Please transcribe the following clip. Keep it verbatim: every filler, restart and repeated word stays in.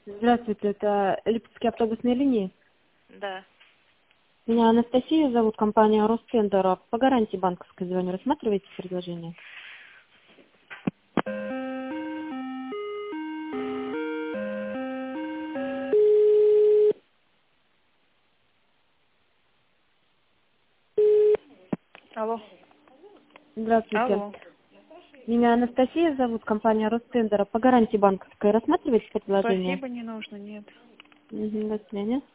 Здравствуйте, это Липецкие автобусные линии. Да. Меня Анастасия зовут, компания Ростендер. По гарантии банковской звоню. Рассматриваете предложение? Алло. Здравствуйте. Алло. Меня Анастасия зовут, компания Ростендер. По гарантии банковской рассматриваете предложение? Спасибо, не нужно, нет. Угу, до свидания.